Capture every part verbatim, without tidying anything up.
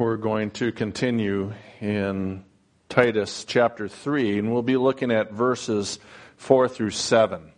we're going to continue in Titus chapter three, and we'll be looking at verses four through seven.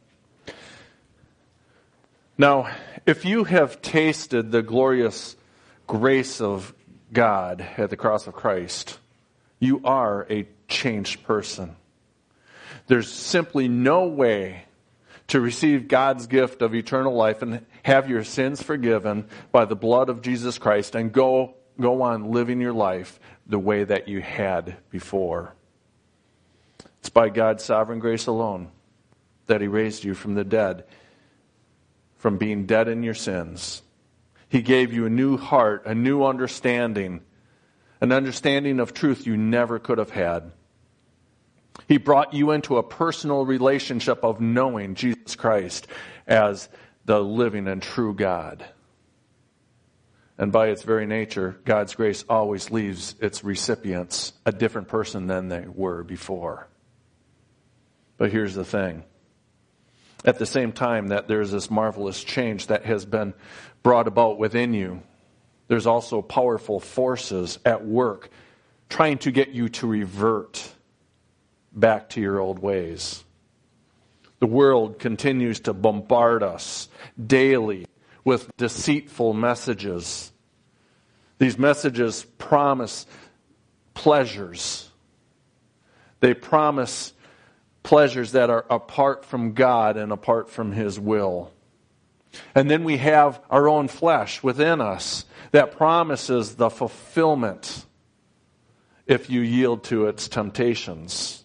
Now, if you have tasted the glorious grace of God at the cross of Christ, you are a changed person. There's simply no way to receive God's gift of eternal life and have your sins forgiven by the blood of Jesus Christ and go go on living your life the way that you had before. It's by God's sovereign grace alone that He raised you from the dead, from being dead in your sins. He gave you a new heart, a new understanding, an understanding of truth you never could have had. He brought you into a personal relationship of knowing Jesus Christ as the living and true God. And by its very nature, God's grace always leaves its recipients a different person than they were before. But here's the thing. At the same time that there's this marvelous change that has been brought about within you, there's also powerful forces at work trying to get you to revert back to your old ways. The world continues to bombard us daily with deceitful messages. These messages promise pleasures. They promise pleasures that are apart from God and apart from His will. And then we have our own flesh within us that promises the fulfillment if you yield to its temptations.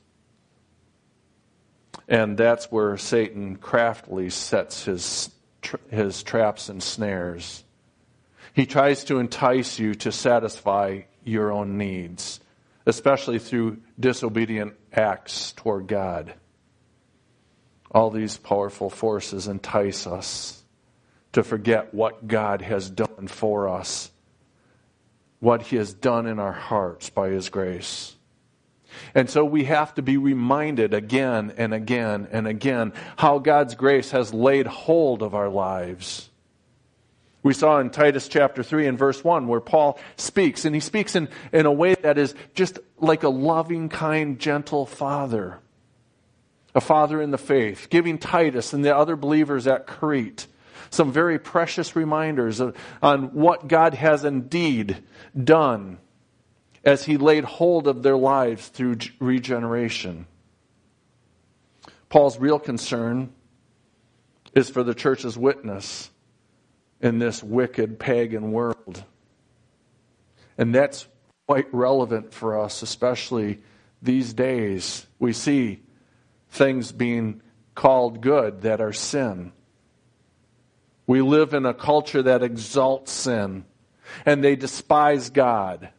And that's where Satan craftily sets his his traps and snares. He tries to entice you to satisfy your own needs, especially through disobedient acts toward God. All these powerful forces entice us to forget what God has done for us, what He has done in our hearts by His grace. And so we have to be reminded again and again and again how God's grace has laid hold of our lives. We saw in Titus chapter three and verse one where Paul speaks, and he speaks in, in a way that is just like a loving, kind, gentle father. A father in the faith, giving Titus and the other believers at Crete some very precious reminders of, on what God has indeed done as He laid hold of their lives through regeneration. Paul's real concern is for the church's witness in this wicked pagan world. And that's quite relevant for us, especially these days. We see things being called good that are sin. We live in a culture that exalts sin, and they despise God.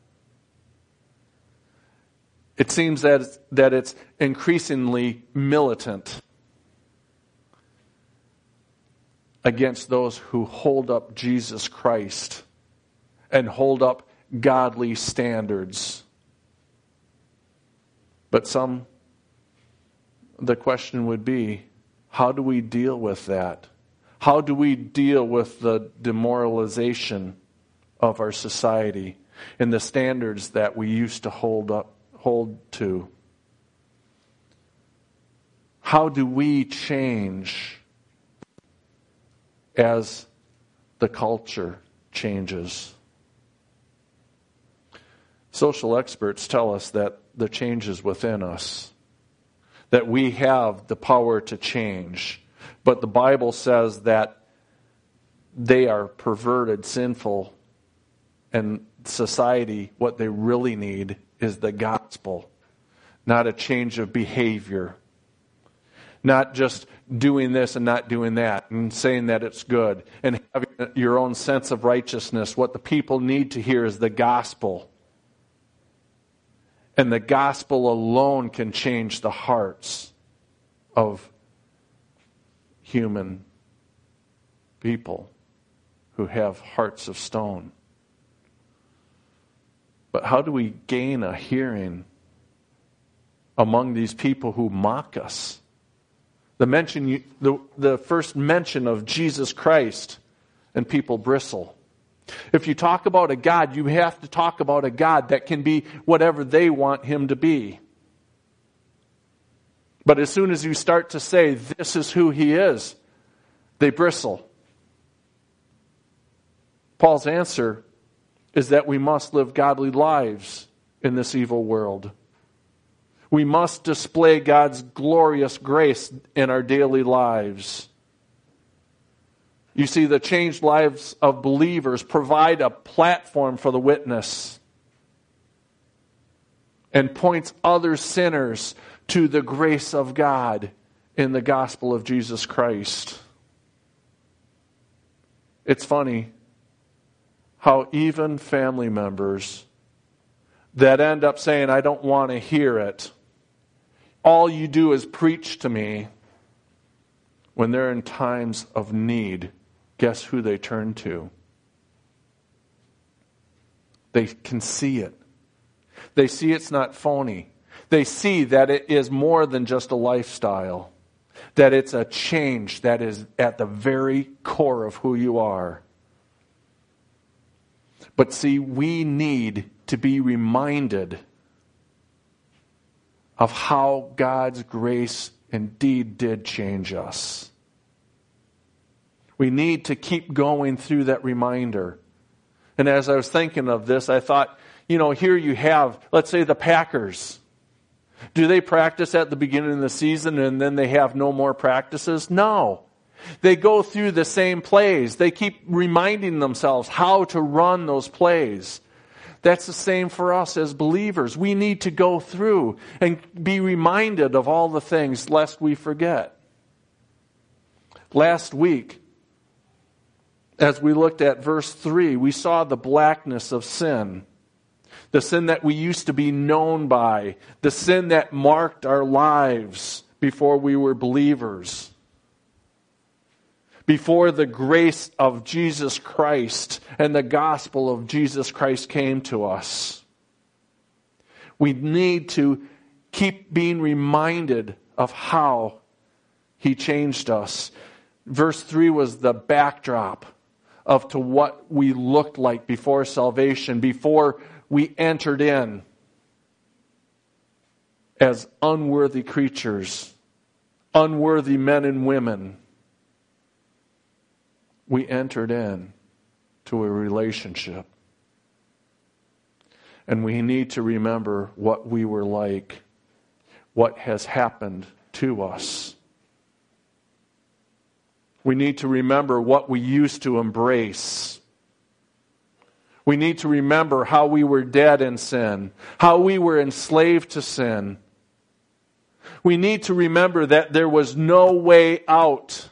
It seems that it's, that it's increasingly militant against those who hold up Jesus Christ and hold up godly standards. But some, the question would be, how do we deal with that? How do we deal with the demoralization of our society and the standards that we used to hold up? hold to? How do we change as the culture changes? Social experts tell us that the change is within us, that we have the power to change. But the Bible says that they are perverted, sinful, and society, what they really need is the gospel, not a change of behavior. Not just doing this and not doing that and saying that it's good and having your own sense of righteousness. What the people need to hear is the gospel. And the gospel alone can change the hearts of human people who have hearts of stone. But how do we gain a hearing among these people who mock us? The mention, the, the first mention of Jesus Christ, and people bristle. If you talk about a God, you have to talk about a God that can be whatever they want him to be. But as soon as you start to say, this is who he is, they bristle. Paul's answer is that we must live godly lives in this evil world. We must display God's glorious grace in our daily lives. You see, the changed lives of believers provide a platform for the witness and points other sinners to the grace of God in the gospel of Jesus Christ. It's funny how even family members that end up saying, I don't want to hear it, all you do is preach to me, when they're in times of need, guess who they turn to? They can see it. They see it's not phony. They see that it is more than just a lifestyle, that it's a change that is at the very core of who you are. But see, we need to be reminded of how God's grace indeed did change us. We need to keep going through that reminder. And as I was thinking of this, I thought, you know, here you have, let's say the Packers. Do they practice at the beginning of the season and then they have no more practices? No. They go through the same plays. They keep reminding themselves how to run those plays. That's the same for us as believers. We need to go through and be reminded of all the things lest we forget. Last week, as we looked at verse three, we saw the blackness of sin. The sin that we used to be known by. The sin that marked our lives before we were believers. Before the grace of Jesus Christ and the gospel of Jesus Christ came to us. We need to keep being reminded of how he changed us. Verse three was the backdrop of to what we looked like before salvation, before we entered in as unworthy creatures, unworthy men and women. We entered in to a relationship. And we need to remember what we were like, what has happened to us. We need to remember what we used to embrace. We need to remember how we were dead in sin, how we were enslaved to sin. We need to remember that there was no way out.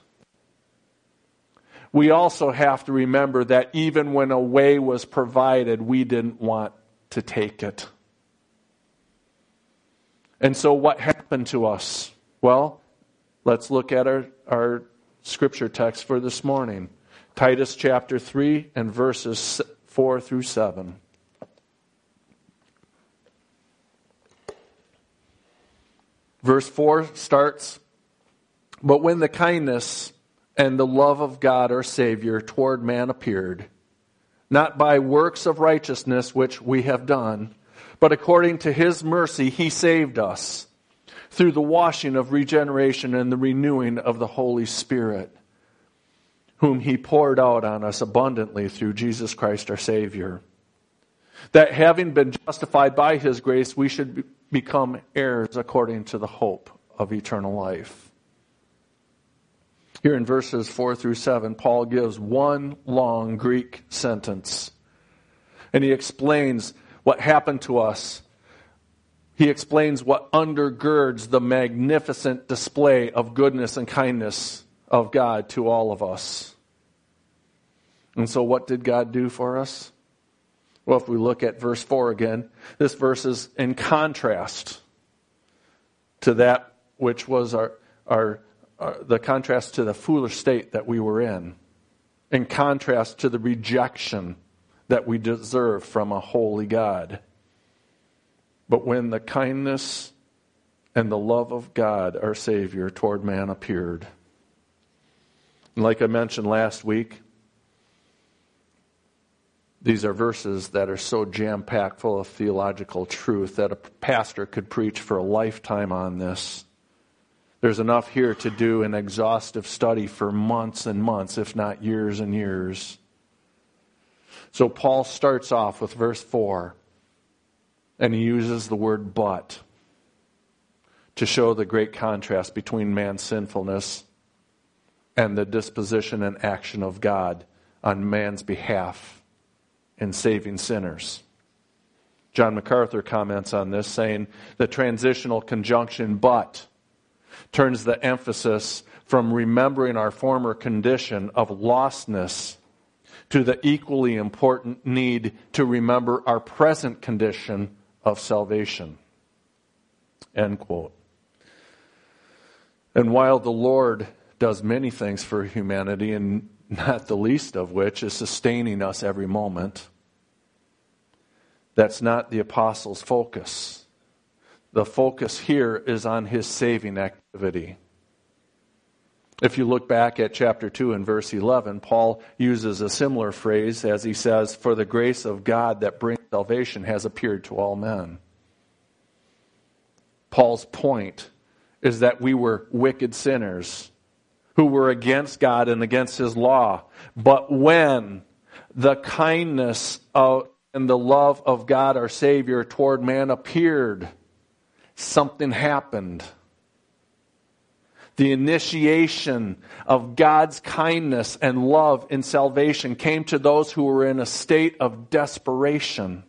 We also have to remember that even when a way was provided, we didn't want to take it. And so what happened to us? Well, let's look at our, our scripture text for this morning. Titus chapter three and verses four through seven. Verse four starts, "But when the kindness and the love of God our Savior toward man appeared, not by works of righteousness which we have done, but according to his mercy he saved us, through the washing of regeneration and the renewing of the Holy Spirit, whom he poured out on us abundantly through Jesus Christ our Savior, that having been justified by his grace, we should be- become heirs according to the hope of eternal life." Here in verses four through seven, Paul gives one long Greek sentence. And he explains what happened to us. He explains what undergirds the magnificent display of goodness and kindness of God to all of us. And so what did God do for us? Well, if we look at verse four again, this verse is in contrast to that which was our, our Uh, the contrast to the foolish state that we were in, in contrast to the rejection that we deserve from a holy God. But when the kindness and the love of God, our Savior, toward man appeared, and like I mentioned last week, These are verses that are so jam-packed full of theological truth that a pastor could preach for a lifetime on this. There's enough here to do an exhaustive study for months and months, if not years and years. So Paul starts off with verse four, and he uses the word but to show the great contrast between man's sinfulness and the disposition and action of God on man's behalf in saving sinners. John MacArthur comments on this, saying the transitional conjunction but turns the emphasis from remembering our former condition of lostness to the equally important need to remember our present condition of salvation. End quote. And while the Lord does many things for humanity, and not the least of which is sustaining us every moment, that's not the apostle's focus. The focus here is on his saving activity. If you look back at chapter two and verse eleven, Paul uses a similar phrase as he says, "For the grace of God that brings salvation has appeared to all men." Paul's point is that we were wicked sinners who were against God and against His law. But when the kindness of, and the love of God our Savior toward man appeared, something happened. The initiation of God's kindness and love in salvation came to those who were in a state of desperation.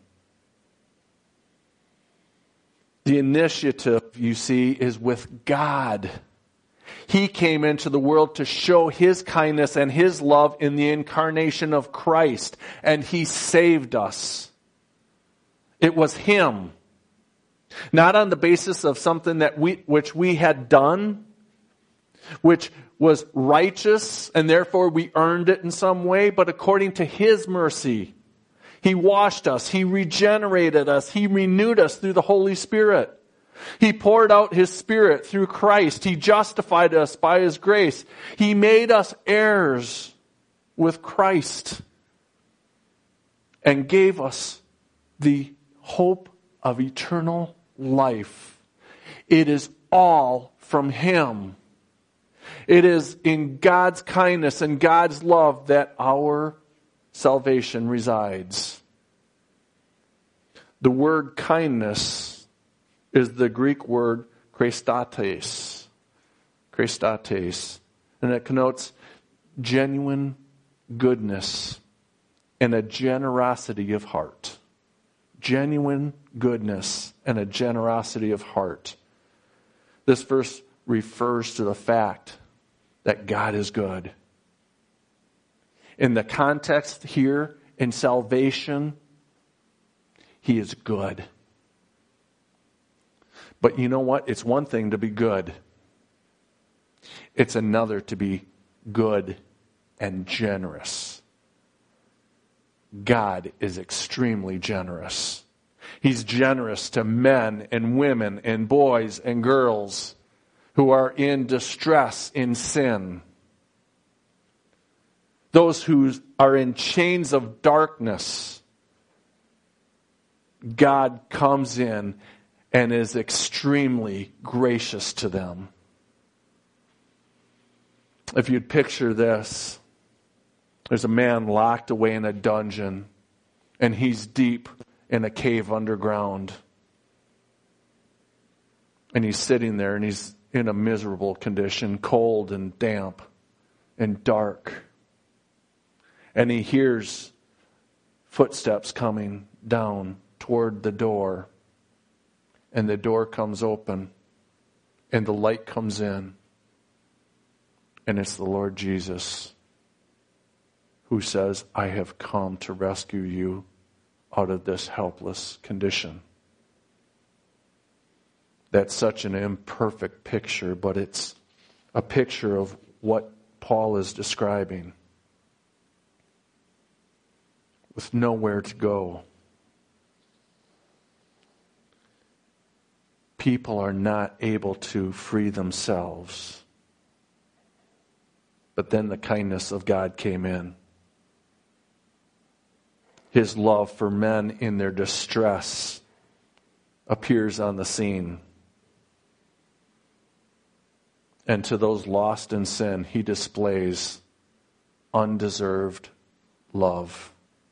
The initiative, you see, is with God. He came into the world to show His kindness and His love in the incarnation of Christ, and He saved us. It was Him. Not on the basis of something that we, which we had done, which was righteous, and therefore we earned it in some way, but according to His mercy. He washed us. He regenerated us. He renewed us through the Holy Spirit. He poured out His Spirit through Christ. He justified us by His grace. He made us heirs with Christ and gave us the hope of eternal life. It is all from Him. It is in God's kindness and God's love that our salvation resides. The word kindness is the Greek word Christates. Christates. And it connotes genuine goodness and a generosity of heart. Genuine goodness and a generosity of heart. This verse refers to the fact that God is good. In the context here, in salvation, He is good. But you know what? It's one thing to be good. It's another to be good and generous. God is extremely generous. He's generous to men and women and boys and girls who are in distress in sin. Those who are in chains of darkness, God comes in and is extremely gracious to them. If you'd picture this, there's a man locked away in a dungeon, and he's deep in a cave underground. And he's sitting there, and he's in a miserable condition, cold and damp and dark. And he hears footsteps coming down toward the door. And the door comes open. And the light comes in. And it's the Lord Jesus who says, I have come to rescue you out of this helpless condition. That's such an imperfect picture, but it's a picture of what Paul is describing. With nowhere to go. People are not able to free themselves. But then the kindness of God came in. His love for men in their distress appears on the scene. And to those lost in sin, He displays undeserved love.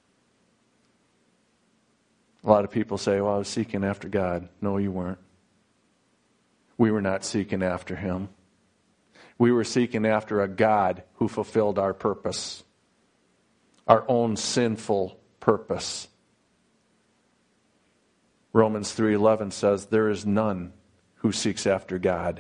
A lot of people say, well, I was seeking after God. No, you weren't. We were not seeking after Him. We were seeking after a God who fulfilled our purpose, our own sinful purpose. Romans three eleven says, there is none who seeks after God.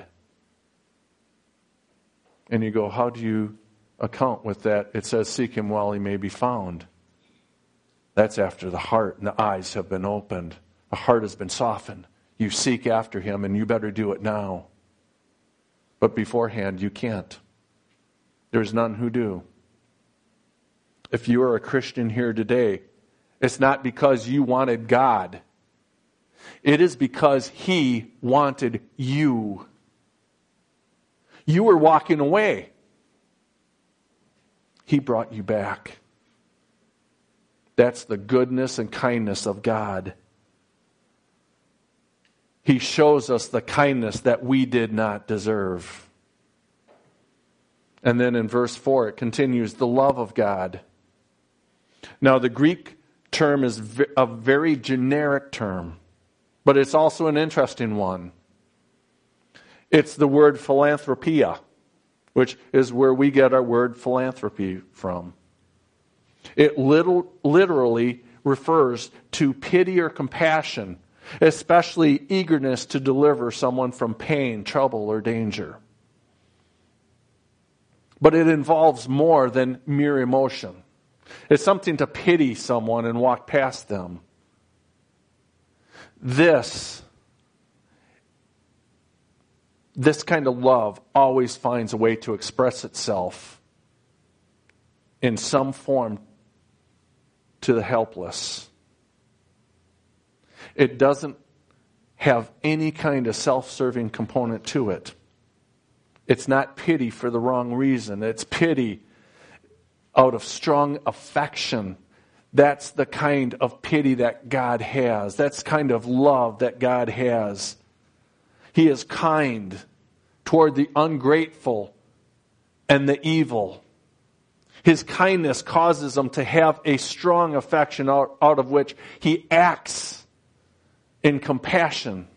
And you go, how do you account with that? It says, seek Him while He may be found. That's after the heart and the eyes have been opened. The heart has been softened. You seek after Him, and you better do it now. But beforehand, you can't. There's none who do. If you are a Christian here today, it's not because you wanted God. It is because He wanted you. You were walking away. He brought you back. That's the goodness and kindness of God. He shows us the kindness that we did not deserve. And then in verse four, it continues, the love of God. Now, the Greek term is a very generic term, but it's also an interesting one. It's the word philanthropia, which is where we get our word philanthropy from. It little, literally refers to pity or compassion, especially eagerness to deliver someone from pain, trouble, or danger. But it involves more than mere emotion. It's something to pity someone and walk past them. This, this kind of love always finds a way to express itself in some form to the helpless. It doesn't have any kind of self-serving component to it. It's not pity for the wrong reason. It's pity out of strong affection. That's the kind of pity that God has. That's the kind of love that God has. He is kind toward the ungrateful and the evil. His kindness causes them to have a strong affection out, out of which He acts in compassion.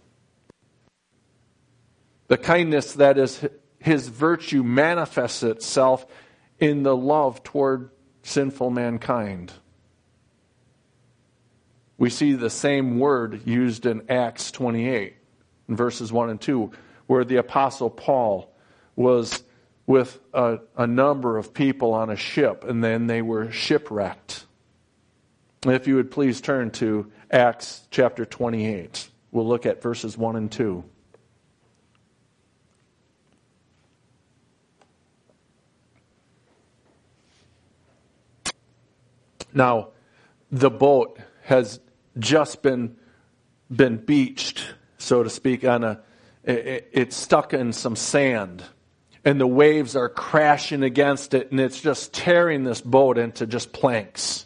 The kindness that is His virtue manifests itself in the love toward sinful mankind. We see the same word used in Acts twenty-eight, in verses one and two, where the Apostle Paul was with a, a number of people on a ship, and then they were shipwrecked. If you would please turn to Acts chapter twenty-eight. We'll look at verses one and two. Now, the boat has just been been beached, so to speak, on a it, it's stuck in some sand. And the waves are crashing against it, and it's just tearing this boat into just planks.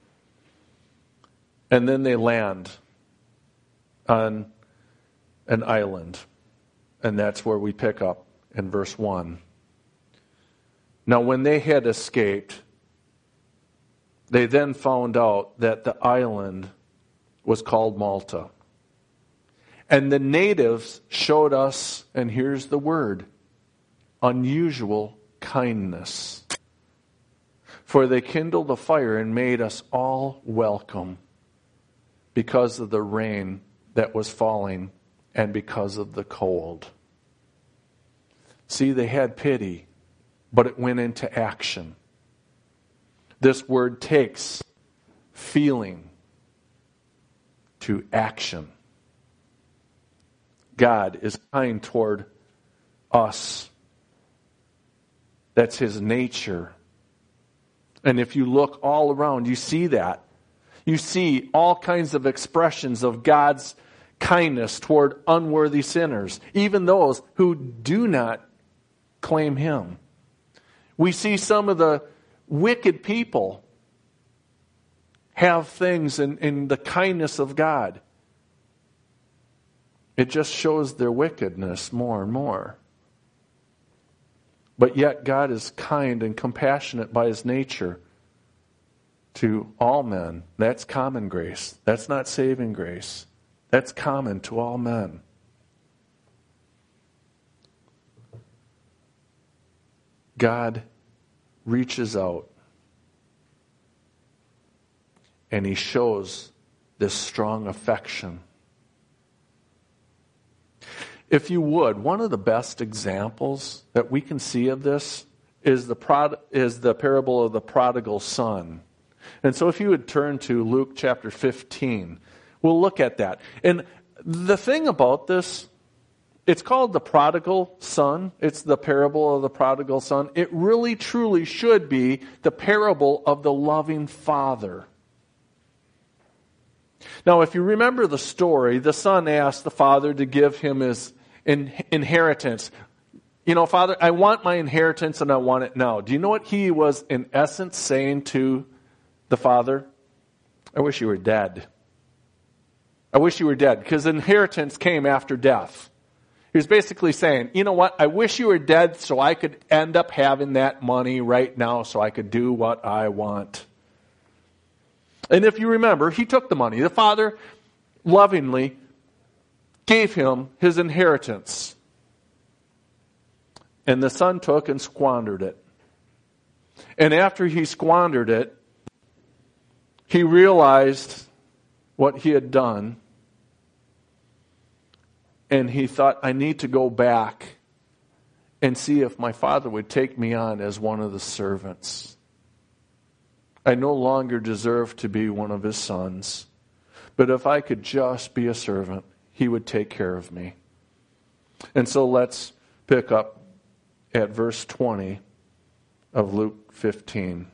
And then they land on an island. And that's where we pick up in verse one. Now, when they had escaped, they then found out that the island was called Malta. And the natives showed us, and here's the word, unusual kindness. For they kindled a fire and made us all welcome because of the rain that was falling and because of the cold. See, they had pity, but it went into action. This word takes feeling to action. God is kind toward us. That's His nature. And if you look all around, you see that. You see all kinds of expressions of God's kindness toward unworthy sinners, even those who do not claim Him. We see some of the wicked people have things in, in the kindness of God. It just shows their wickedness more and more. But yet God is kind and compassionate by his nature to all men. That's common grace. That's not saving grace. That's common to all men. God reaches out and he shows this strong affection. If you would, one of the best examples that we can see of this is the prod, is the parable of the prodigal son. And so if you would turn to Luke chapter fifteen, we'll look at that. And the thing about this, it's called the prodigal son. It's the parable of the prodigal son. It really truly should be the parable of the loving father. Now, if you remember the story, the son asked the father to give him his in, inheritance. You know, Father, I want my inheritance and I want it now. Do you know what he was in essence saying to the father? I wish you were dead. I wish you were dead, because inheritance came after death. He was basically saying, you know what, I wish you were dead so I could end up having that money right now so I could do what I want. And if you remember, he took the money. The father lovingly gave him his inheritance. And the son took and squandered it. And after he squandered it, he realized what he had done. And he thought, I need to go back and see if my father would take me on as one of the servants. I no longer deserve to be one of his sons. But if I could just be a servant, he would take care of me. And so let's pick up at verse twenty of Luke fifteen.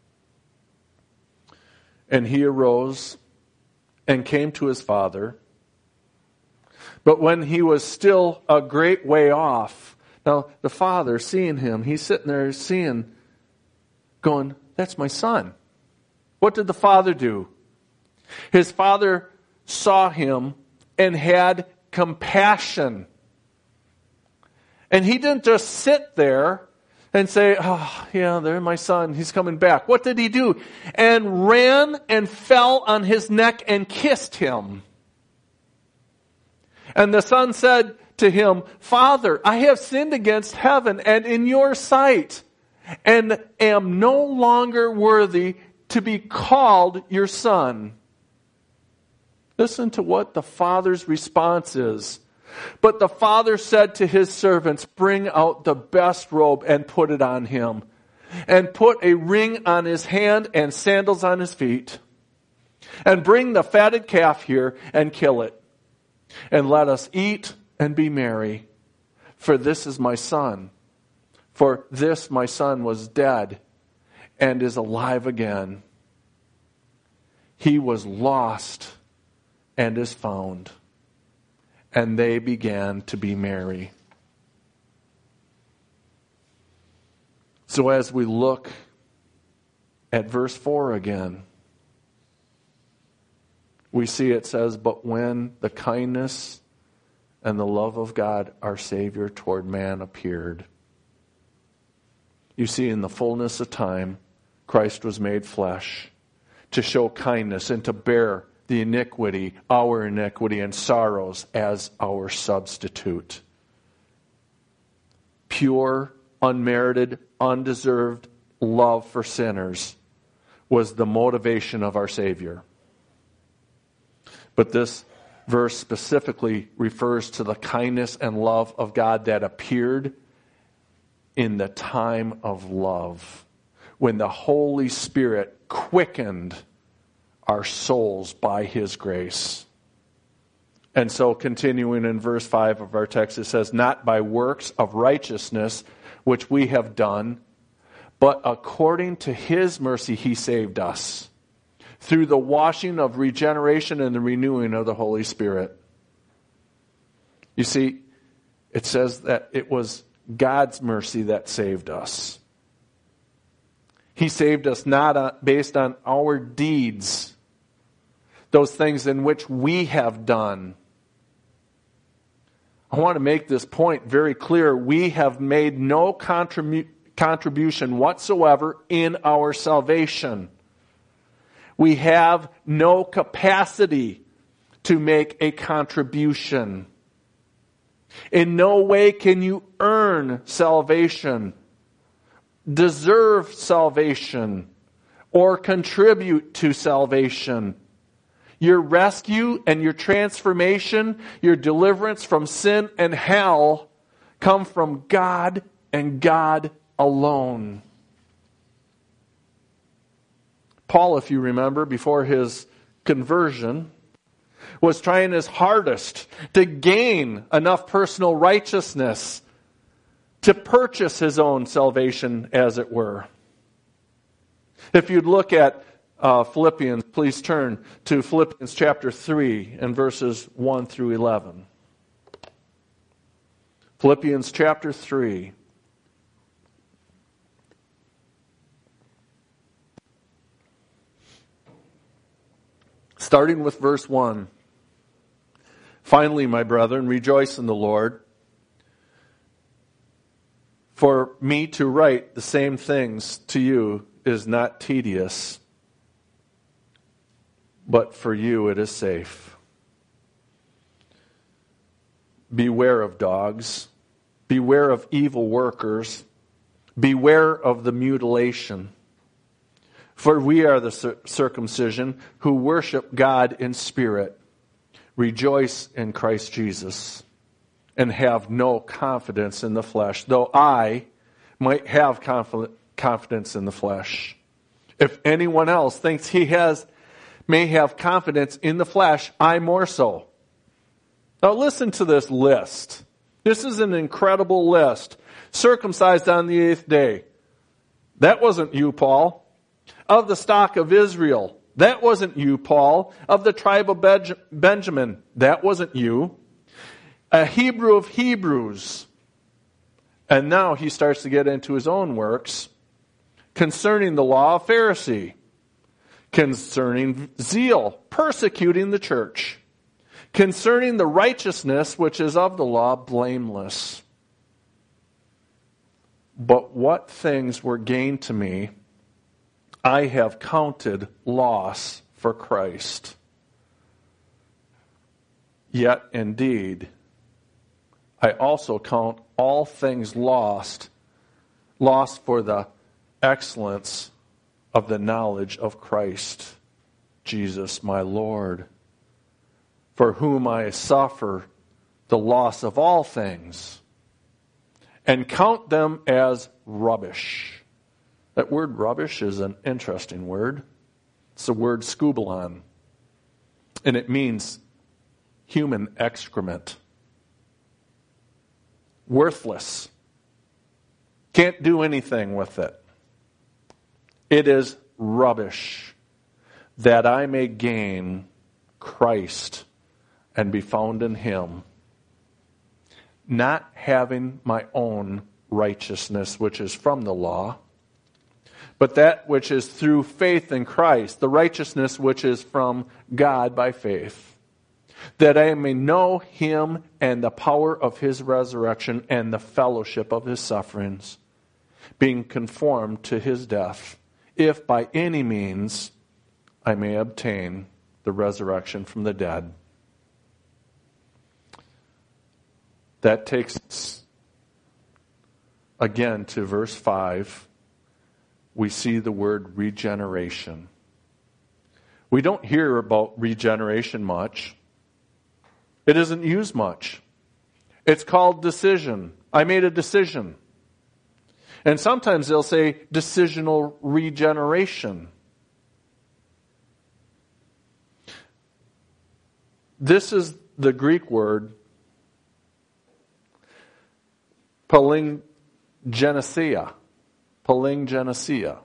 And he arose and came to his father. But when he was still a great way off, now the father, seeing him, he's sitting there seeing, going, that's my son. What did the father do? His father saw him and had compassion. And he didn't just sit there and say, oh, yeah, there's my son. He's coming back. What did he do? And ran and fell on his neck and kissed him. And the son said to him, Father, I have sinned against heaven and in your sight, and am no longer worthy to be called your son. Listen to what the father's response is. But the father said to his servants, bring out the best robe and put it on him, and put a ring on his hand and sandals on his feet, and bring the fatted calf here and kill it. And let us eat and be merry. For this is my son. For this my son was dead and is alive again. He was lost and is found. And they began to be merry. So as we look at verse four again, we see it says, but when the kindness and the love of God, our Savior, toward man appeared. You see, in the fullness of time, Christ was made flesh to show kindness and to bear the iniquity, our iniquity and sorrows as our substitute. Pure, unmerited, undeserved love for sinners was the motivation of our Savior. But this verse specifically refers to the kindness and love of God that appeared in the time of love, when the Holy Spirit quickened our souls by His grace. And so continuing in verse five of our text, it says, not by works of righteousness which we have done, but according to His mercy He saved us, through the washing of regeneration and the renewing of the Holy Spirit. You see, it says that it was God's mercy that saved us. He saved us not based on our deeds, those things in which we have done. I want to make this point very clear. We have made no contribu- contribution whatsoever in our salvation. We have no capacity to make a contribution. In no way can you earn salvation, deserve salvation, or contribute to salvation. Your rescue and your transformation, your deliverance from sin and hell come from God and God alone. Paul, if you remember, before his conversion, was trying his hardest to gain enough personal righteousness to purchase his own salvation, as it were. If you'd look at uh, Philippians, please turn to Philippians chapter three and verses one through eleven. Philippians chapter three. Starting with verse one. Finally, my brethren, rejoice in the Lord. For me to write the same things to you is not tedious, but for you it is safe. Beware of dogs. Beware of evil workers. Beware of the mutilation. For we are the circumcision who worship God in spirit, rejoice in Christ Jesus, and have no confidence in the flesh, though I might have confidence in the flesh. If anyone else thinks he has may have confidence in the flesh, I more so. Now listen to this list. This is an incredible list. Circumcised on the eighth day. That wasn't you, Paul. Of the stock of Israel. That wasn't you, Paul. Of the tribe of Benjamin. That wasn't you. A Hebrew of Hebrews. And now he starts to get into his own works. Concerning the law, a Pharisee. Concerning zeal, persecuting the church. Concerning the righteousness which is of the law, blameless. But what things were gained to me, I have counted loss for Christ. Yet indeed, I also count all things lost, lost for the excellence of the knowledge of Christ, Jesus my Lord, for whom I suffer the loss of all things, and count them as rubbish. That word rubbish is an interesting word. It's the word skubalon, and it means human excrement. Worthless. Can't do anything with it. It is rubbish, that I may gain Christ and be found in Him, not having my own righteousness, which is from the law, but that which is through faith in Christ, the righteousness which is from God by faith, that I may know Him and the power of His resurrection and the fellowship of His sufferings, being conformed to His death, if by any means I may obtain the resurrection from the dead. That takes us again to verse five. We see the word regeneration. We don't hear about regeneration much. It isn't used much. It's called decision. I made a decision. And sometimes they'll say decisional regeneration. This is the Greek word palingenesia. Palingenesia.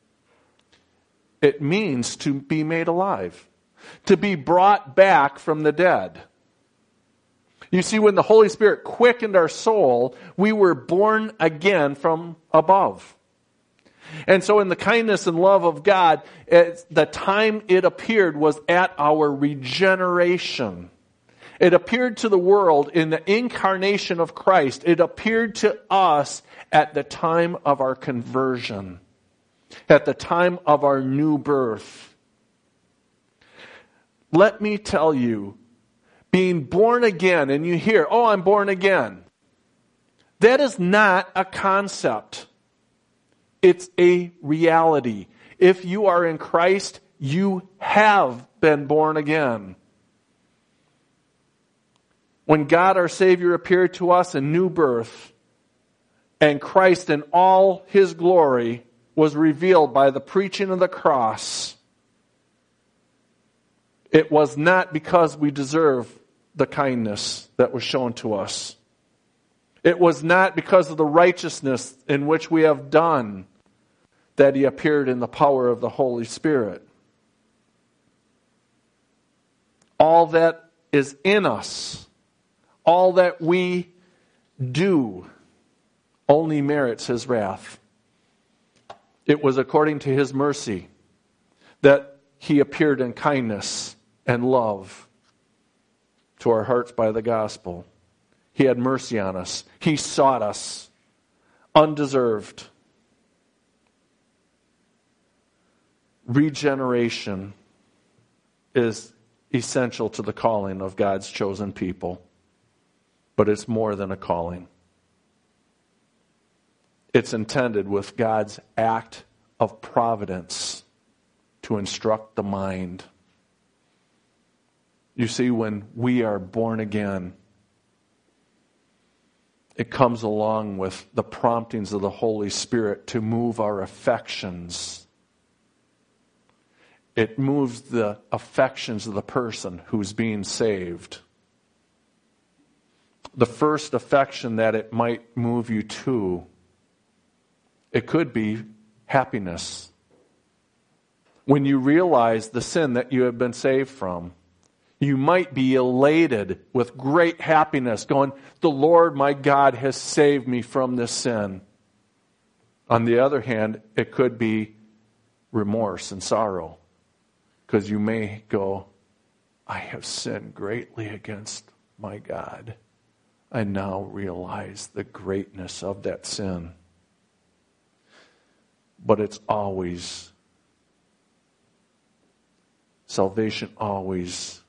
It means to be made alive, to be brought back from the dead. You see, when the Holy Spirit quickened our soul, we were born again from above. And so in the kindness and love of God, it's, the time it appeared was at our regeneration. It appeared to the world in the incarnation of Christ. It appeared to us at the time of our conversion, at the time of our new birth. Let me tell you, being born again, and you hear, oh, I'm born again. That is not a concept. It's a reality. If you are in Christ, you have been born again. When God our Savior appeared to us in new birth, and Christ in all His glory was revealed by the preaching of the cross, it was not because we deserve the kindness that was shown to us. It was not because of the righteousness in which we have done that He appeared in the power of the Holy Spirit. All that is in us, all that we do, only merits His wrath. It was according to His mercy that He appeared in kindness and love to our hearts by the gospel. He had mercy on us. He sought us undeserved. Regeneration is essential to the calling of God's chosen people, but it's more than a calling. It's intended with God's act of providence to instruct the mind. You see, when we are born again, it comes along with the promptings of the Holy Spirit to move our affections. It moves the affections of the person who's being saved. The first affection that it might move you to, it could be happiness. When you realize the sin that you have been saved from, you might be elated with great happiness, going, the Lord my God has saved me from this sin. On the other hand, it could be remorse and sorrow, because you may go, I have sinned greatly against my God. I now realize the greatness of that sin. But it's always, salvation always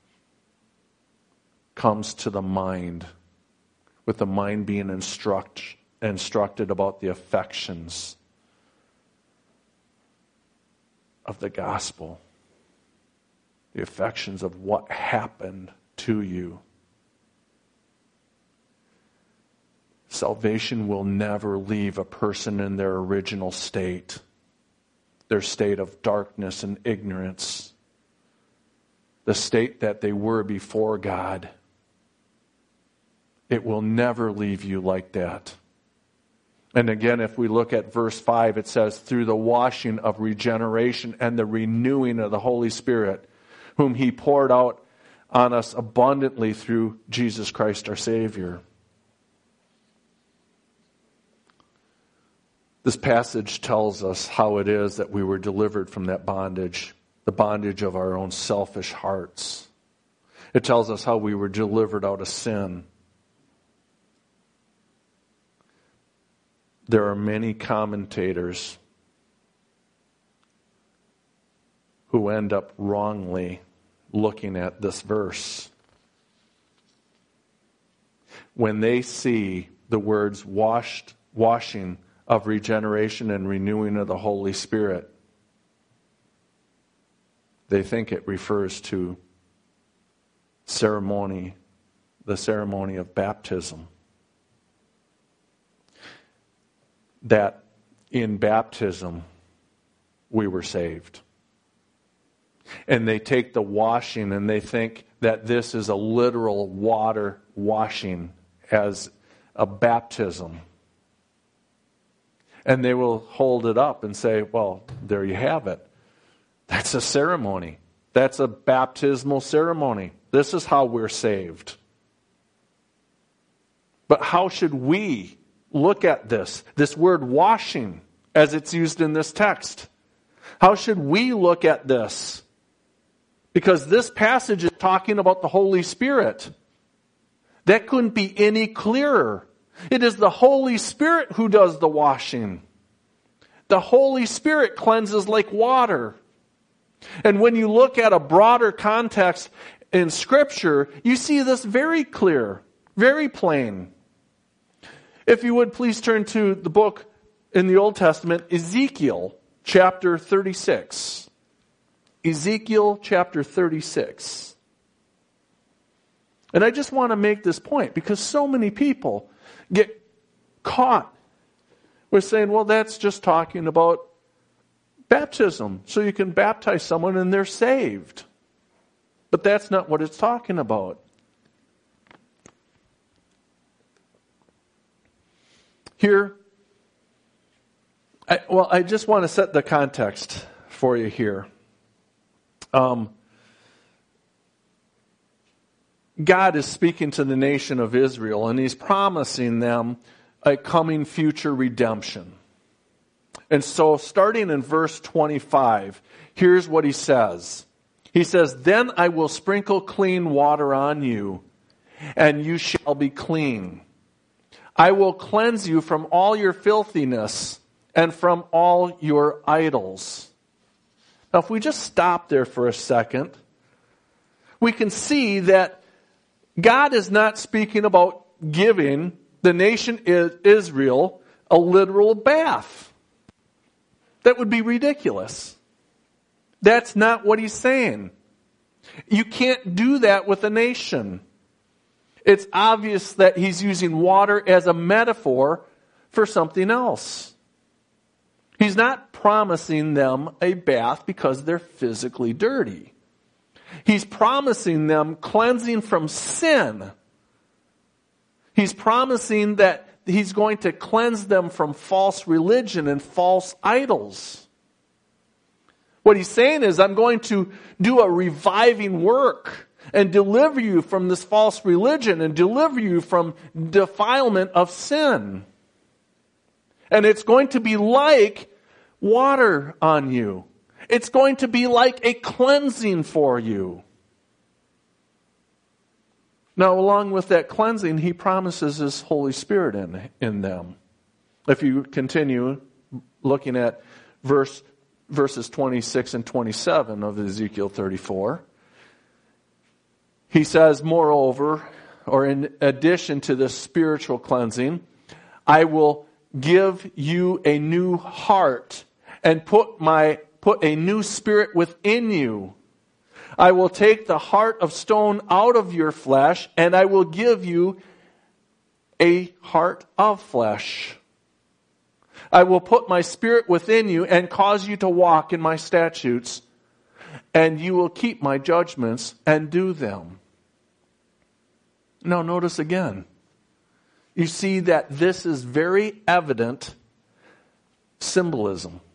comes to the mind, with the mind being instruct, instructed about the affections of the gospel, the affections of what happened to you. Salvation will never leave a person in their original state, their state of darkness and ignorance, the state that they were before God. It will never leave you like that. And again, if we look at verse five, it says, through the washing of regeneration and the renewing of the Holy Spirit, whom He poured out on us abundantly through Jesus Christ our Savior. This passage tells us how it is that we were delivered from that bondage, the bondage of our own selfish hearts. It tells us how we were delivered out of sin. There are many commentators who end up wrongly looking at this verse. When they see the words washed, washing of regeneration and renewing of the Holy Spirit, they think it refers to ceremony, the ceremony of baptism. That in baptism we were saved. And they take the washing and they think that this is a literal water washing as a baptism. And they will hold it up and say, well, there you have it. That's a ceremony. That's a baptismal ceremony. This is how we're saved. But how should we look at this? This word washing as it's used in this text? How should we look at this? Because this passage is talking about the Holy Spirit. That couldn't be any clearer. It is the Holy Spirit who does the washing. The Holy Spirit cleanses like water. And when you look at a broader context in Scripture, you see this very clear, very plain. If you would please turn to the book in the Old Testament, Ezekiel chapter thirty-six. Ezekiel chapter thirty-six. And I just want to make this point because so many people get caught with saying, well, that's just talking about baptism. So you can baptize someone and they're saved. But that's not what it's talking about. Here, I, well, I just want to set the context for you here. Um, God is speaking to the nation of Israel, and He's promising them a coming future redemption. And so, starting in verse twenty-five, here's what He says. He says, "Then I will sprinkle clean water on you, and you shall be clean. I will cleanse you from all your filthiness and from all your idols." Now, if we just stop there for a second, we can see that God is not speaking about giving the nation Israel a literal bath. That would be ridiculous. That's not what He's saying. You can't do that with a nation. It's obvious that He's using water as a metaphor for something else. He's not promising them a bath because they're physically dirty. He's promising them cleansing from sin. He's promising that He's going to cleanse them from false religion and false idols. What He's saying is, I'm going to do a reviving work and deliver you from this false religion and deliver you from defilement of sin. And it's going to be like water on you. It's going to be like a cleansing for you. Now, along with that cleansing, He promises His Holy Spirit in, in them. If you continue looking at verse verses twenty-six and twenty-seven of Ezekiel thirty-four, He says, "Moreover," or in addition to this spiritual cleansing, "I will give you a new heart and put my put a new spirit within you. I will take the heart of stone out of your flesh, and I will give you a heart of flesh. I will put my spirit within you and cause you to walk in my statutes, and you will keep my judgments and do them." Now notice again. You see that this is very evident symbolism.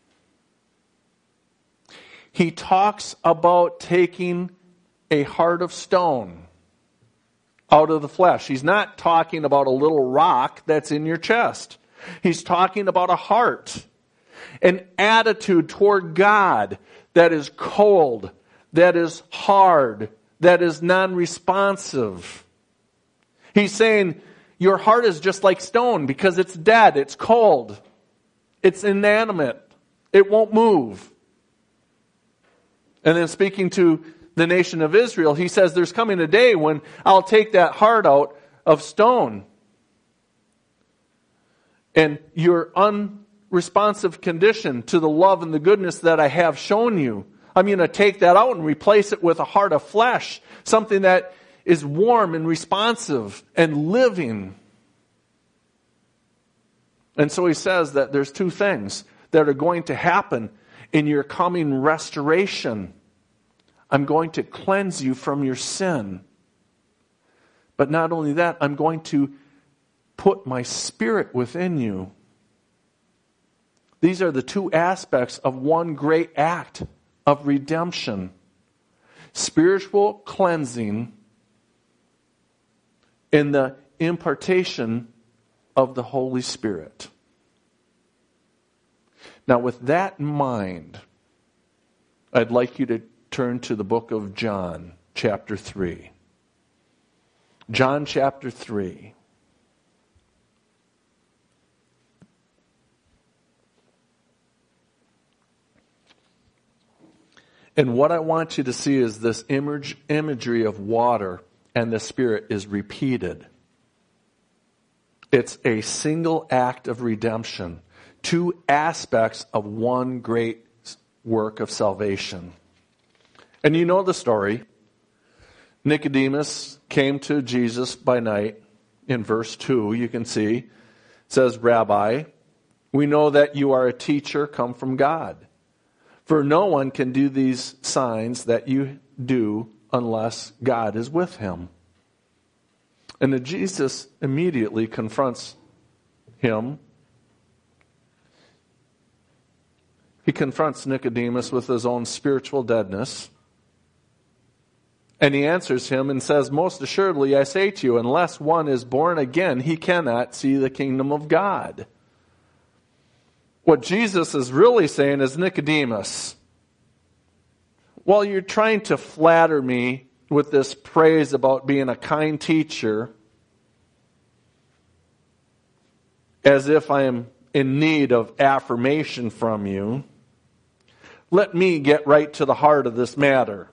He talks about taking a heart of stone out of the flesh. He's not talking about a little rock that's in your chest. He's talking about a heart, an attitude toward God that is cold, that is hard, that is non-responsive. He's saying, your heart is just like stone because it's dead, it's cold, it's inanimate, it won't move. And then speaking to the nation of Israel, He says, there's coming a day when I'll take that heart out of stone. And your unresponsive condition to the love and the goodness that I have shown you, I'm going to take that out and replace it with a heart of flesh, something that is warm and responsive and living. And so He says that there's two things that are going to happen in your coming restoration. I'm going to cleanse you from your sin. But not only that, I'm going to put my spirit within you. These are the two aspects of one great act of redemption. Spiritual cleansing and the impartation of the Holy Spirit. Now, with that in mind, I'd like you to turn to the book of John, chapter three. John chapter three. And what I want you to see is this image, imagery of water and the Spirit is repeated. It's a single act of redemption. Two aspects of one great work of salvation. And you know the story. Nicodemus came to Jesus by night. In verse two, you can see, it says, Rabbi, we know that you are a teacher come from God. For no one can do these signs that you do unless God is with him. And then Jesus immediately confronts him. He confronts Nicodemus with his own spiritual deadness. And he answers him and says, most assuredly I say to you, unless one is born again, he cannot see the kingdom of God. What Jesus is really saying is, Nicodemus, while you're trying to flatter me with this praise about being a kind teacher, as if I am in need of affirmation from you, let me get right to the heart of this matter.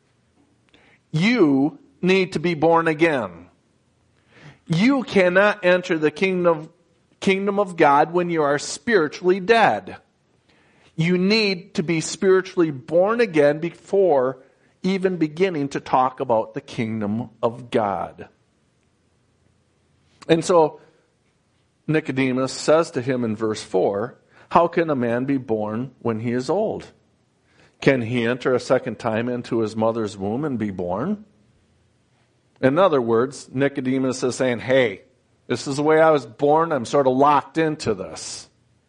You need to be born again. You cannot enter the kingdom, kingdom of God when you are spiritually dead. You need to be spiritually born again before even beginning to talk about the kingdom of God. And so Nicodemus says to him in verse four, how can a man be born when he is old? Can he enter a second time into his mother's womb and be born? In other words, Nicodemus is saying, hey, this is the way I was born. I'm sort of locked into this.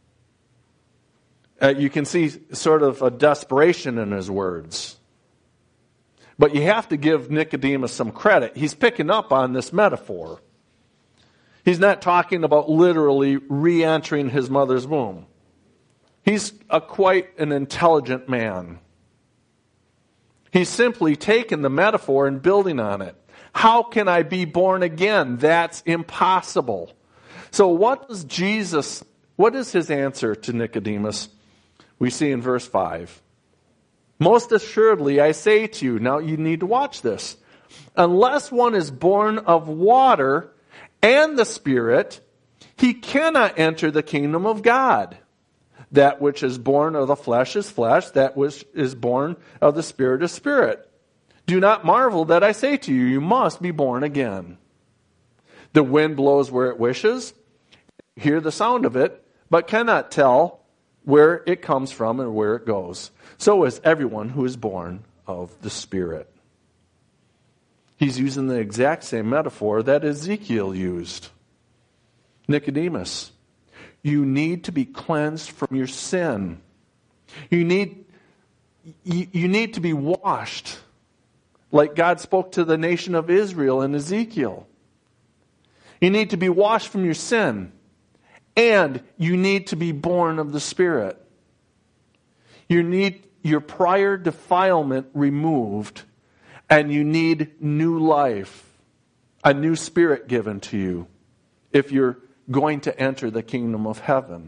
Uh, you can see sort of a desperation in his words. But you have to give Nicodemus some credit. He's picking up on this metaphor. He's not talking about literally re-entering his mother's womb. He's a quite an intelligent man. He's simply taken the metaphor and building on it. How can I be born again? That's impossible. So what does Jesus, what is his answer to Nicodemus? We see in verse five. Most assuredly, I say to you, now you need to watch this. Unless one is born of water and the Spirit, he cannot enter the kingdom of God. That which is born of the flesh is flesh, that which is born of the Spirit is spirit. Do not marvel that I say to you, you must be born again. The wind blows where it wishes, hear the sound of it, but cannot tell where it comes from and where it goes. So is everyone who is born of the Spirit. He's using the exact same metaphor that Ezekiel used. Nicodemus, you need to be cleansed from your sin. You need, you, you need to be washed like God spoke to the nation of Israel in Ezekiel. You need to be washed from your sin. And you need to be born of the Spirit. You need your prior defilement removed. And you need new life. A new spirit given to you. If you're going to enter the kingdom of heaven.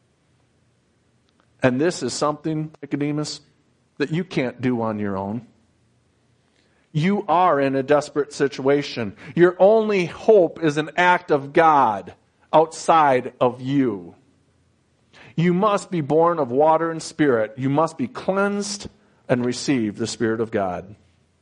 And this is something, Nicodemus, that you can't do on your own. You are in a desperate situation. Your only hope is an act of God outside of you. You must be born of water and Spirit. You must be cleansed and receive the Spirit of God.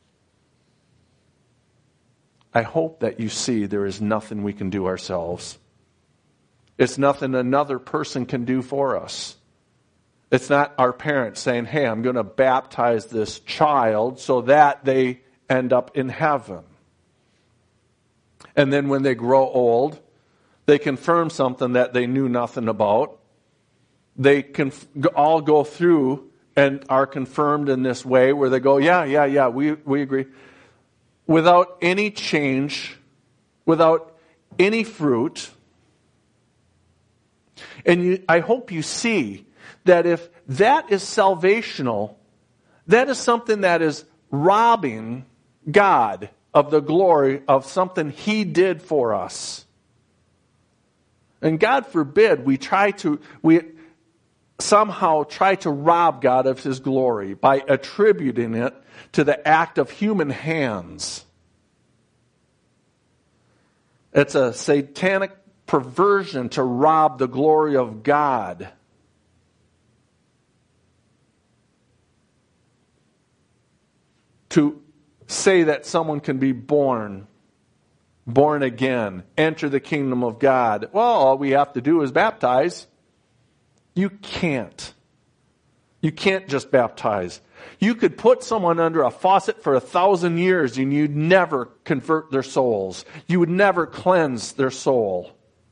I hope that you see there is nothing we can do ourselves. It's nothing another person can do for us. It's not our parents saying, hey, I'm going to baptize this child so that they end up in heaven. And then when they grow old, they confirm something that they knew nothing about. They can all go through and are confirmed in this way where they go, yeah, yeah, yeah, we, we agree. Without any change, without any fruit. And you, I hope you see that if that is salvational, that is something that is robbing God of the glory of something He did for us. And God forbid we try to, we somehow try to rob God of His glory by attributing it to the act of human hands. It's a satanic perversion to rob the glory of God. To say that someone can be born, born again, enter the kingdom of God. Well, all we have to do is baptize. You can't. You can't just baptize. You could put someone under a faucet for a thousand years and you'd never convert their souls. You would never cleanse their soul.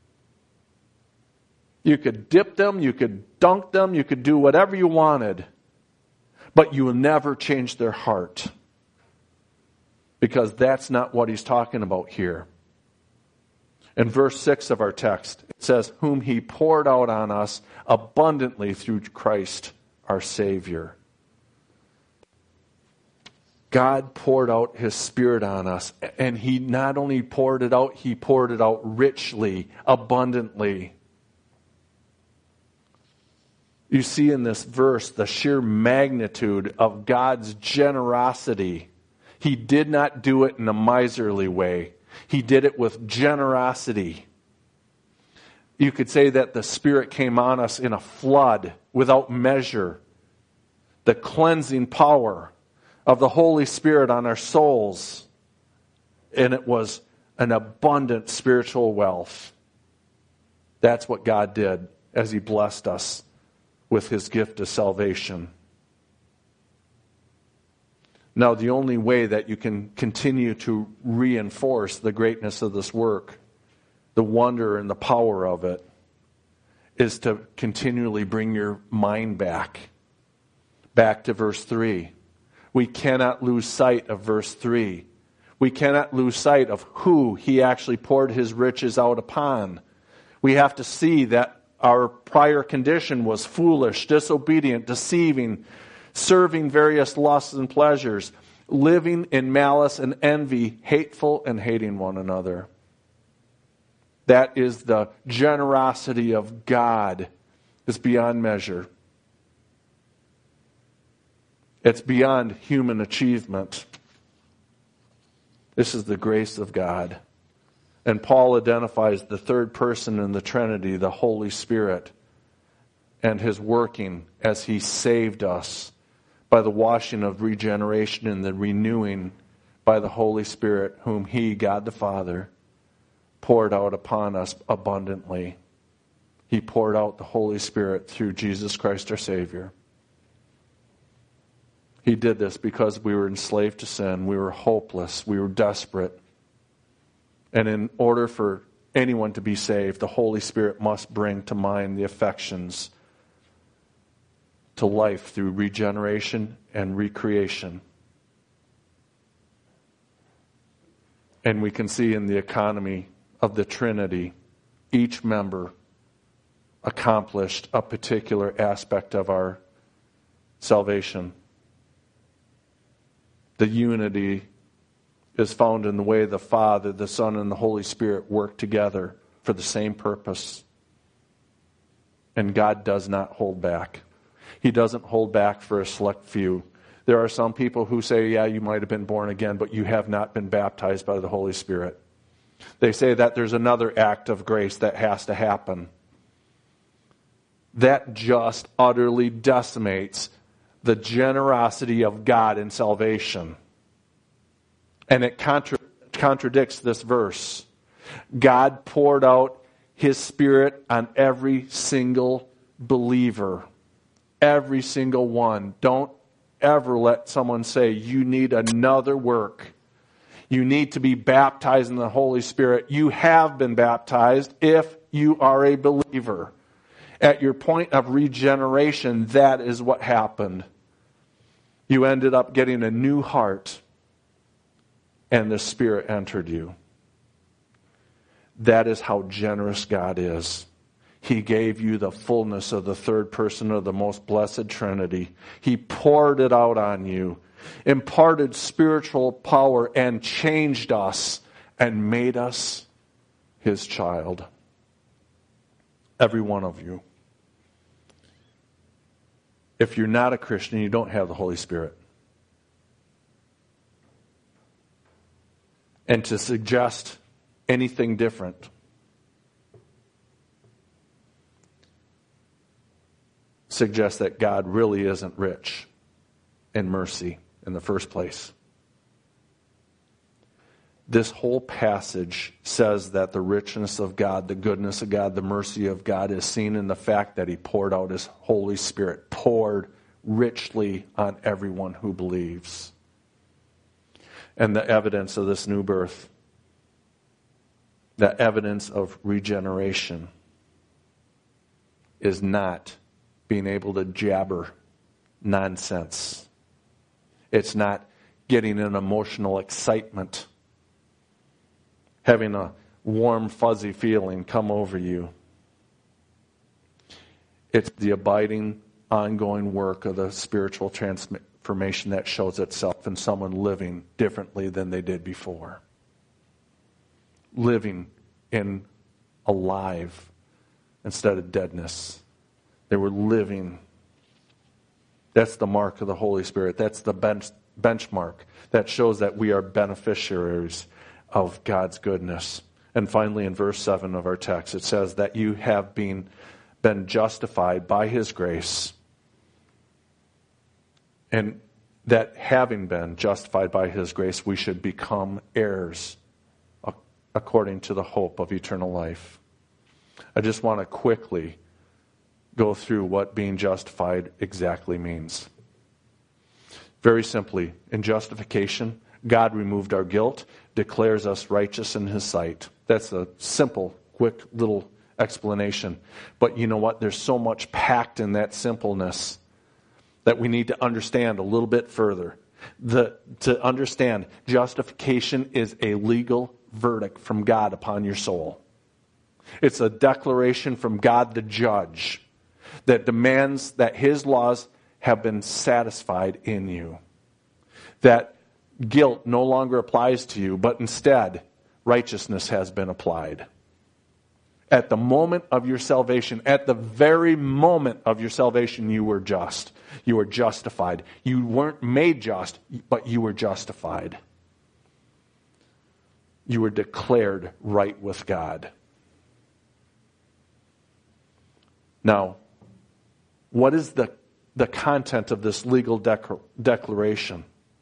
You could dip them, you could dunk them, you could do whatever you wanted. But you will never change their heart. Because that's not what he's talking about here. In verse six of our text, it says, whom He poured out on us abundantly through Christ our Savior. God poured out His Spirit on us, and He not only poured it out, He poured it out richly, abundantly. You see in this verse the sheer magnitude of God's generosity. He did not do it in a miserly way. He did it with generosity. You could say that the Spirit came on us in a flood without measure. The cleansing power of the Holy Spirit on our souls. And it was an abundant spiritual wealth. That's what God did as He blessed us with His gift of salvation. Now, the only way that you can continue to reinforce the greatness of this work, the wonder and the power of it, is to continually bring your mind back. Back to verse three. We cannot lose sight of verse three. We cannot lose sight of who He actually poured His riches out upon. We have to see that our prior condition was foolish, disobedient, deceiving, serving various lusts and pleasures, living in malice and envy, hateful and hating one another. That is the generosity of God. It's beyond measure. It's beyond human achievement. This is the grace of God. And Paul identifies the third person in the Trinity, the Holy Spirit, and His working as He saved us by the washing of regeneration and the renewing by the Holy Spirit, whom He, God the Father, poured out upon us abundantly. He poured out the Holy Spirit through Jesus Christ our Savior. He did this because we were enslaved to sin. We were hopeless. We were desperate. And in order for anyone to be saved, the Holy Spirit must bring to mind the affections to life through regeneration and recreation. And we can see in the economy of the Trinity, each member accomplished a particular aspect of our salvation. The unity is found in the way the Father, the Son, and the Holy Spirit work together for the same purpose. And God does not hold back. He doesn't hold back for a select few. There are some people who say, yeah, you might have been born again, but you have not been baptized by the Holy Spirit. They say that there's another act of grace that has to happen. That just utterly decimates the generosity of God in salvation. And it contra- contradicts this verse. God poured out His Spirit on every single believer. Every single one. Don't ever let someone say you need another work. You need to be baptized in the Holy Spirit. You have been baptized if you are a believer. At your point of regeneration, that is what happened. You ended up getting a new heart, and the Spirit entered you. That is how generous God is. He gave you the fullness of the third person of the most blessed Trinity. He poured it out on you, imparted spiritual power, and changed us and made us His child. Every one of you. If you're not a Christian, you don't have the Holy Spirit. And to suggest anything different suggests that God really isn't rich in mercy in the first place. This whole passage says that the richness of God, the goodness of God, the mercy of God is seen in the fact that He poured out His Holy Spirit, poured richly on everyone who believes. And the evidence of this new birth, the evidence of regeneration, is not being able to jabber nonsense. It's not getting an emotional excitement, having a warm, fuzzy feeling come over you. It's the abiding, ongoing work of the spiritual transformation that shows itself in someone living differently than they did before. Living in alive instead of deadness. They were living. That's the mark of the Holy Spirit. That's the bench, benchmark that shows that we are beneficiaries of God's goodness. And finally, in verse seven of our text, it says that you have been, been justified by His grace. And that having been justified by His grace, we should become heirs according to the hope of eternal life. I just want to quickly go through what being justified exactly means. Very simply, in justification, God removed our guilt, declares us righteous in His sight. That's a simple, quick little explanation. But you know what? There's so much packed in that simpleness that we need to understand a little bit further. The, to understand, justification is a legal verdict from God upon your soul. It's a declaration from God the judge that demands that His laws have been satisfied in you. That guilt no longer applies to you, but instead, righteousness has been applied. At the moment of your salvation, at the very moment of your salvation, you were just. You were justified. You weren't made just, but you were justified. You were declared right with God. Now, what is the, the content of this legal dec- declaration?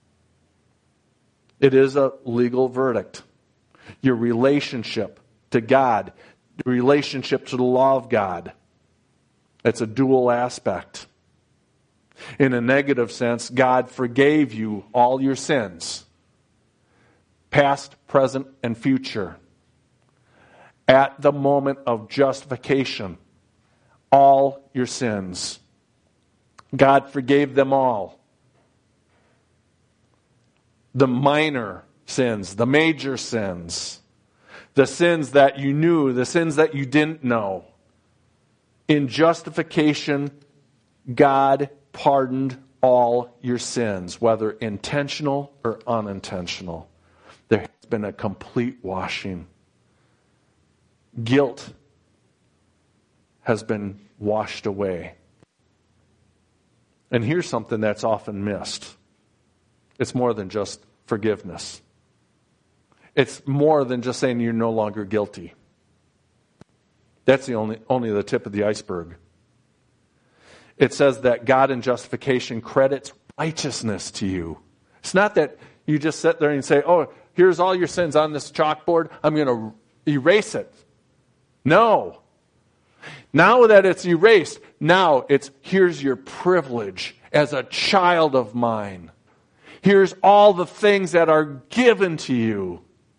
It is a legal verdict. Your relationship to God, the relationship to the law of God. It's a dual aspect. In a negative sense, God forgave you all your sins, past, present, and future. At the moment of justification, all your sins. God forgave them all. The minor sins, the major sins, the sins that you knew, the sins that you didn't know. In justification, God pardoned all your sins, whether intentional or unintentional. There has been a complete washing. Guilt has been washed away. And here's something that's often missed. It's more than just forgiveness. It's more than just saying you're no longer guilty. That's the only, only the tip of the iceberg. It says that God in justification credits righteousness to you. It's not that you just sit there and say, oh, here's all your sins on this chalkboard. I'm going to erase it. No. Now that it's erased, now it's here's your privilege as a child of mine. Here's all the things that are given to you.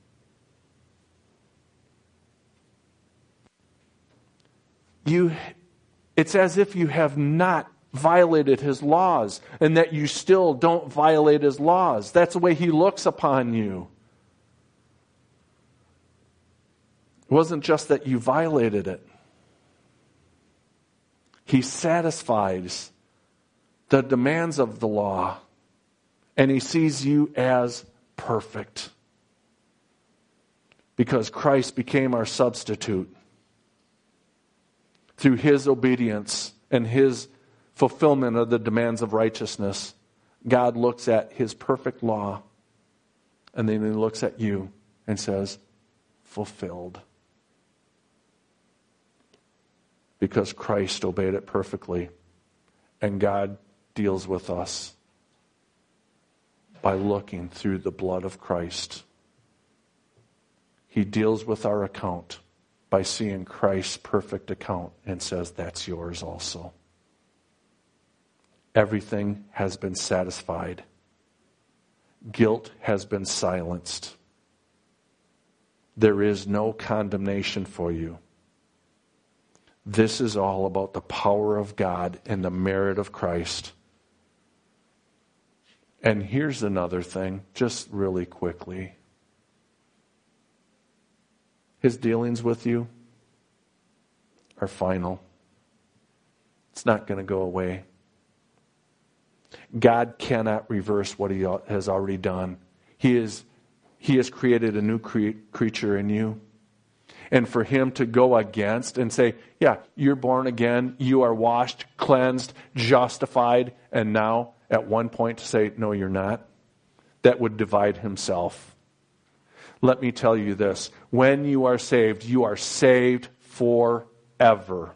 You, it's as if you have not violated His laws and that you still don't violate His laws. That's the way He looks upon you. It wasn't just that you violated it. He satisfies the demands of the law, and he sees you as perfect. Because Christ became our substitute. Through his obedience and his fulfillment of the demands of righteousness, God looks at his perfect law, and then he looks at you and says, fulfilled. Because Christ obeyed it perfectly, and God deals with us by looking through the blood of Christ. He deals with our account by seeing Christ's perfect account and says, that's yours also. Everything has been satisfied. Guilt has been silenced. There is no condemnation for you. This is all about the power of God and the merit of Christ. And here's another thing, just really quickly. His dealings with you are final. It's not going to go away. God cannot reverse what he has already done. He is, he has created a new cre- creature in you. And for him to go against and say, yeah, you're born again, you are washed, cleansed, justified, and now at one point to say, no, you're not, that would divide himself. Let me tell you this. When you are saved, you are saved forever.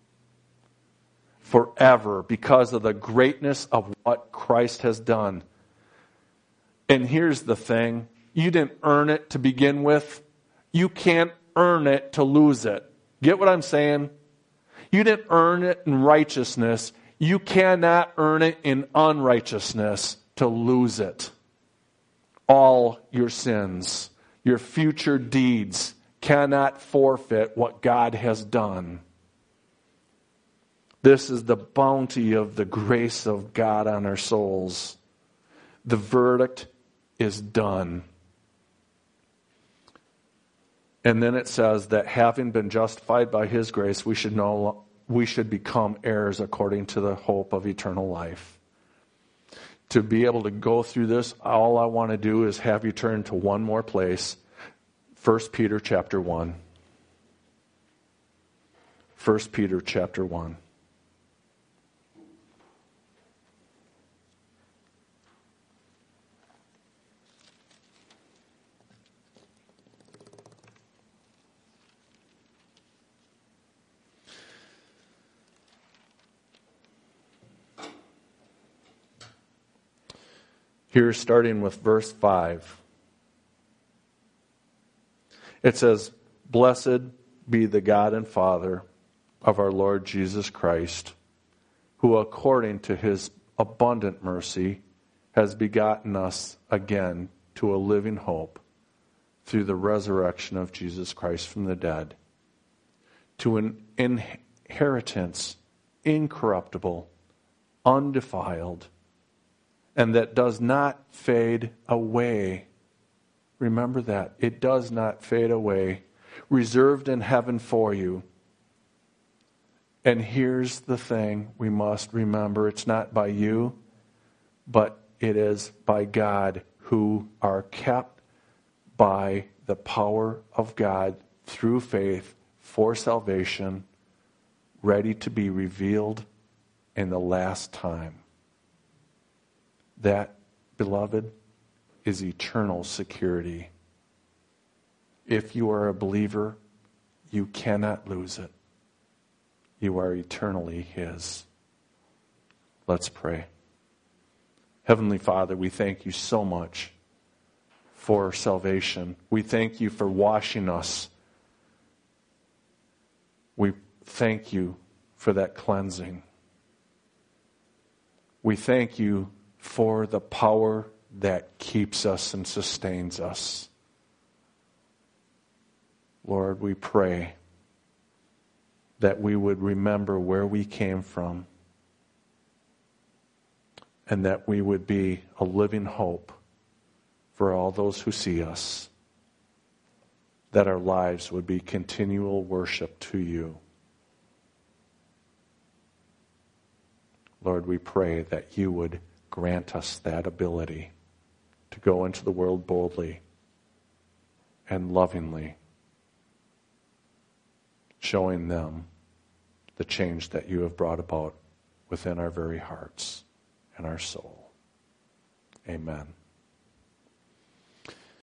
Forever, because of the greatness of what Christ has done. And here's the thing. You didn't earn it to begin with. You can't earn it to lose it. Get what I'm saying? You didn't earn it in righteousness. You cannot earn it in unrighteousness to lose it. All your sins, your future deeds cannot forfeit what God has done. This is the bounty of the grace of God on our souls. The verdict is done. And then it says that having been justified by his grace, we should know we should become heirs according to the hope of eternal life. To be able to go through this, all I want to do is have you turn to one more place. First Peter chapter one. First Peter chapter one. Here, starting with verse five. It says, blessed be the God and Father of our Lord Jesus Christ, who according to his abundant mercy has begotten us again to a living hope through the resurrection of Jesus Christ from the dead, to an inheritance incorruptible, undefiled, and that does not fade away. Remember that. It does not fade away. Reserved in heaven for you. And here's the thing we must remember. It's not by you, but it is by God, who are kept by the power of God through faith for salvation, ready to be revealed in the last time. That, beloved, is eternal security. If you are a believer, you cannot lose it. You are eternally his. Let's pray. Heavenly Father, we thank you so much for salvation. We thank you for washing us. We thank you for that cleansing. We thank you for the power that keeps us and sustains us. Lord, we pray that we would remember where we came from and that we would be a living hope for all those who see us, that our lives would be continual worship to you. Lord, we pray that you would grant us that ability to go into the world boldly and lovingly, showing them the change that you have brought about within our very hearts and our soul. Amen.